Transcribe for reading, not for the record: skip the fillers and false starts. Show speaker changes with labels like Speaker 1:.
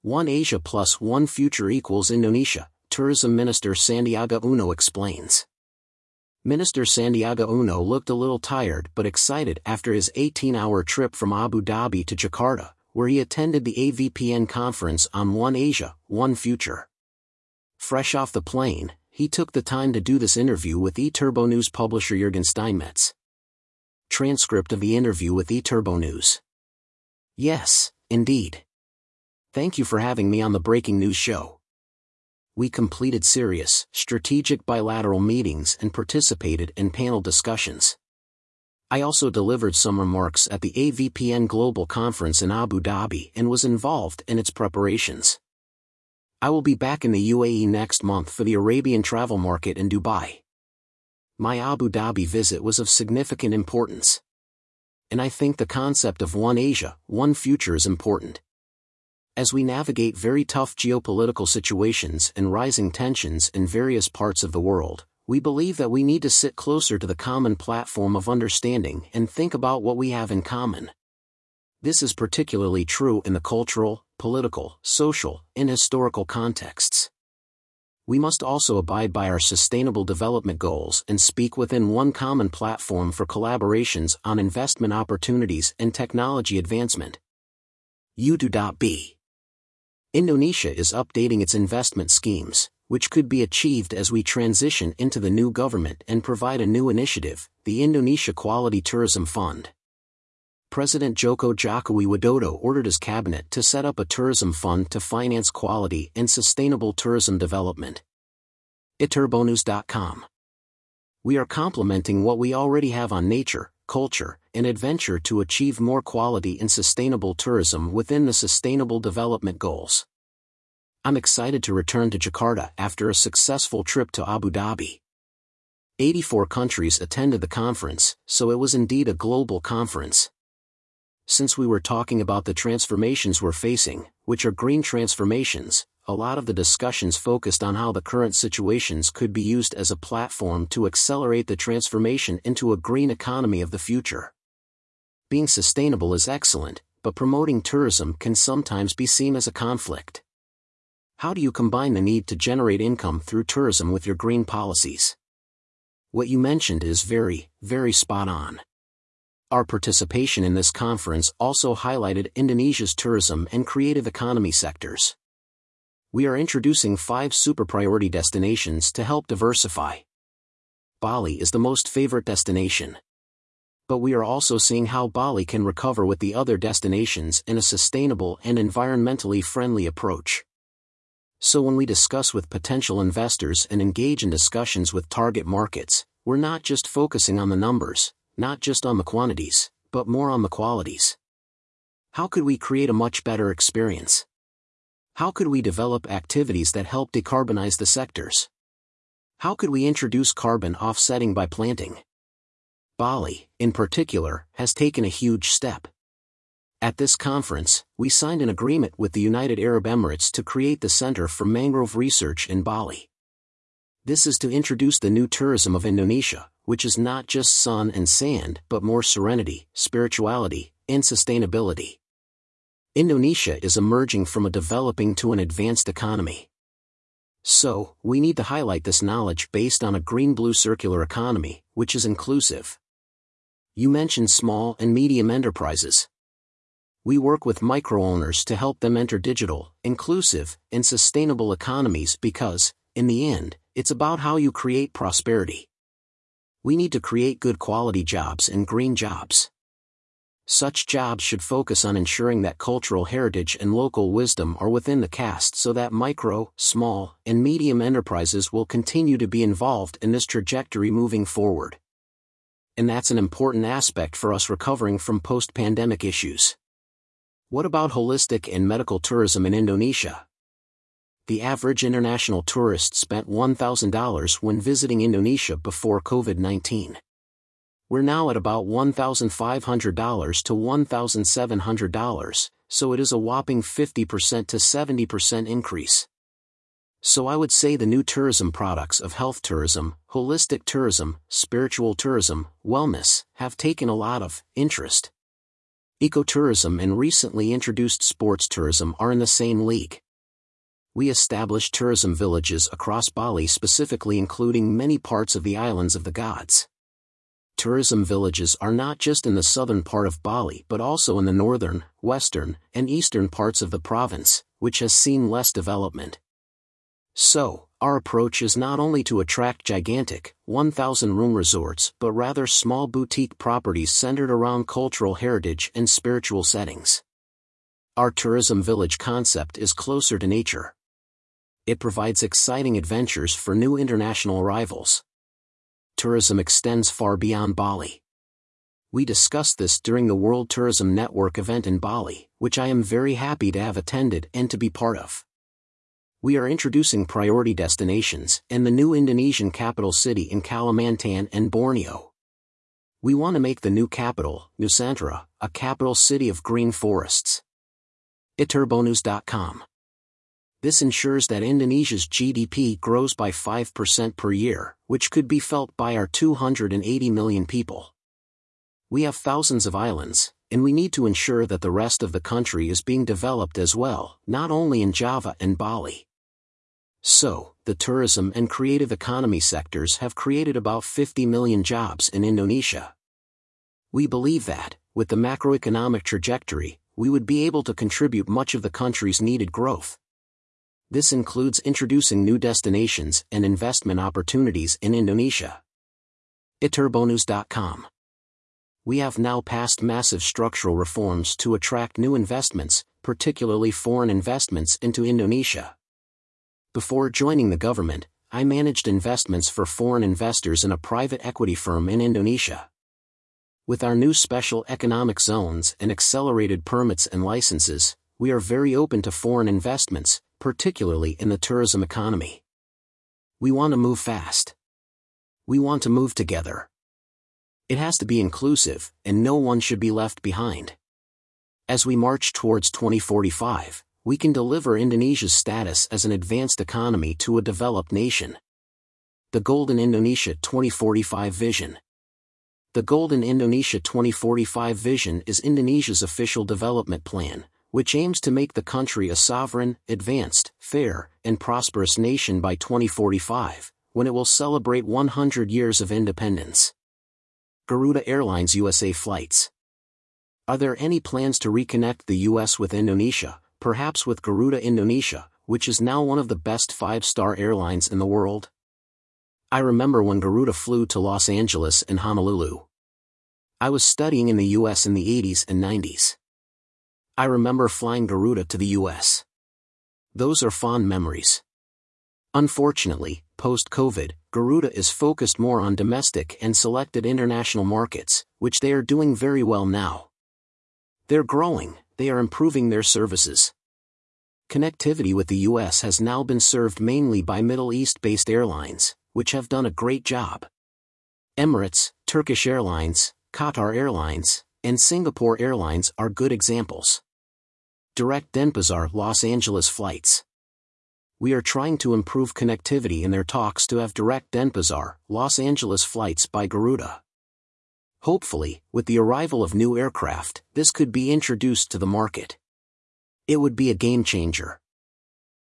Speaker 1: One Asia plus one future equals Indonesia, Tourism Minister Sandiaga Uno explains. Minister Sandiaga Uno looked a little tired but excited after his 18-hour trip from Abu Dhabi to Jakarta, where he attended the AVPN conference on One Asia, One Future. Fresh off the plane, he took the time to do this interview with eTurbo News publisher Jürgen Steinmetz. Transcript of the interview with eTurbo News. Yes, indeed. Thank you for having me on the Breaking News show. We completed serious, strategic bilateral meetings and participated in panel discussions. I also delivered some remarks at the AVPN Global Conference in Abu Dhabi and was involved in its preparations. I will be back in the UAE next month for the Arabian travel market in Dubai. My Abu Dhabi visit was of significant importance. And I think the concept of One Asia, One Future is important. As we navigate very tough geopolitical situations and rising tensions in various parts of the world, we believe that we need to sit closer to the common platform of understanding and think about what we have in common. This is particularly true in the cultural, political, social, and historical contexts. We must also abide by our sustainable development goals and speak within one common platform for collaborations on investment opportunities and technology advancement. U2.B. Indonesia is updating its investment schemes, which could be achieved as we transition into the new government and provide a new initiative, the Indonesia Quality Tourism Fund. President Joko Widodo ordered his cabinet to set up a tourism fund to finance quality and sustainable tourism development. eTurboNews.com. We are complementing what we already have on nature, culture, and adventure to achieve more quality and sustainable tourism within the Sustainable Development Goals. I'm excited to return to Jakarta after a successful trip to Abu Dhabi. 84 countries attended the conference, so it was indeed a global conference. Since we were talking about the transformations we're facing, which are green transformations, a lot of the discussions focused on how the current situations could be used as a platform to accelerate the transformation into a green economy of the future. Being sustainable is excellent, but promoting tourism can sometimes be seen as a conflict. How do you combine the need to generate income through tourism with your green policies? What you mentioned is very, very spot on. Our participation in this conference also highlighted Indonesia's tourism and creative economy sectors. We are introducing 5 super priority destinations to help diversify. Bali is the most favorite destination. But we are also seeing how Bali can recover with the other destinations in a sustainable and environmentally friendly approach. So when we discuss with potential investors and engage in discussions with target markets, we're not just focusing on the numbers, not just on the quantities, but more on the qualities. How could we create a much better experience? How could we develop activities that help decarbonize the sectors? How could we introduce carbon offsetting by planting? Bali, in particular, has taken a huge step. At this conference, we signed an agreement with the United Arab Emirates to create the Center for Mangrove Research in Bali. This is to introduce the new tourism of Indonesia, which is not just sun and sand but more serenity, spirituality, and sustainability. Indonesia is emerging from a developing to an advanced economy. So, we need to highlight this knowledge based on a green-blue circular economy, which is inclusive. You mentioned small and medium enterprises. We work with micro-owners to help them enter digital, inclusive, and sustainable economies because, in the end, it's about how you create prosperity. We need to create good quality jobs and green jobs. Such jobs should focus on ensuring that cultural heritage and local wisdom are within the caste so that micro, small, and medium enterprises will continue to be involved in this trajectory moving forward. And that's an important aspect for us recovering from post-pandemic issues. What about holistic and medical tourism in Indonesia? The average international tourist spent $1,000 when visiting Indonesia before COVID-19. We're now at about $1,500 to $1,700, so it is a whopping 50% to 70% increase. So I would say the new tourism products of health tourism, holistic tourism, spiritual tourism, wellness, have taken a lot of interest. Ecotourism and recently introduced sports tourism are in the same league. We established tourism villages across Bali, specifically including many parts of the islands of the gods. Tourism villages are not just in the southern part of Bali but also in the northern, western, and eastern parts of the province, which has seen less development. So, our approach is not only to attract gigantic, 1,000-room resorts but rather small boutique properties centered around cultural heritage and spiritual settings. Our tourism village concept is closer to nature. It provides exciting adventures for new international arrivals. Tourism extends far beyond Bali. We discussed this during the World Tourism Network event in Bali, which I am very happy to have attended and to be part of. We are introducing priority destinations and the new Indonesian capital city in Kalimantan and Borneo. We want to make the new capital, Nusantara, a capital city of green forests. iturbonus.com. This ensures that Indonesia's GDP grows by 5% per year, which could be felt by our 280 million people. We have thousands of islands, and we need to ensure that the rest of the country is being developed as well, not only in Java and Bali. So, the tourism and creative economy sectors have created about 50 million jobs in Indonesia. We believe that, with the macroeconomic trajectory, we would be able to contribute much of the country's needed growth. This includes introducing new destinations and investment opportunities in Indonesia. iturbonus.com. We have now passed massive structural reforms to attract new investments, particularly foreign investments into Indonesia. Before joining the government, I managed investments for foreign investors in a private equity firm in Indonesia. With our new special economic zones and accelerated permits and licenses, we are very open to foreign investments, particularly in the tourism economy. We want to move fast. We want to move together. It has to be inclusive, and no one should be left behind. As we march towards 2045, we can deliver Indonesia's status as an advanced economy to a developed nation. The Golden Indonesia 2045 Vision. The Golden Indonesia 2045 Vision is Indonesia's official development plan, which aims to make the country a sovereign, advanced, fair, and prosperous nation by 2045, when it will celebrate 100 years of independence. Garuda Airlines USA flights. Are there any plans to reconnect the US with Indonesia, perhaps with Garuda Indonesia, which is now one of the best 5-star airlines in the world? I remember when Garuda flew to Los Angeles and Honolulu. I was studying in the US in the 80s and 90s. I remember flying Garuda to the US. Those are fond memories. Unfortunately, post-COVID, Garuda is focused more on domestic and selected international markets, which they are doing very well now. They're growing, they are improving their services. Connectivity with the US has now been served mainly by Middle East-based airlines, which have done a great job. Emirates, Turkish Airlines, Qatar Airlines, and Singapore Airlines are good examples. Direct Denpasar Los Angeles flights. We are trying to improve connectivity in their talks to have direct Denpasar, Los Angeles flights by Garuda. Hopefully, with the arrival of new aircraft, this could be introduced to the market. It would be a game changer.